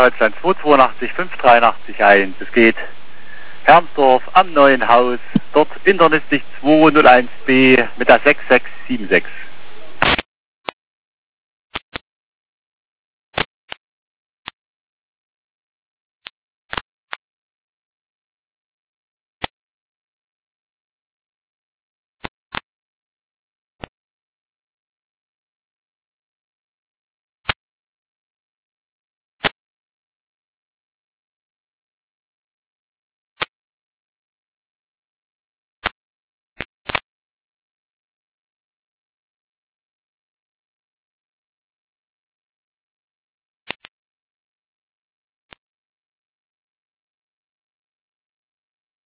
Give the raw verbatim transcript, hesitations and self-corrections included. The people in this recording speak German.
Deutschland zwei zwei acht fünf drei acht eins. Es geht Hermsdorf am Neuen Haus, dort Internetdicht zwei null eins b mit der sechs sechs sieben sechs.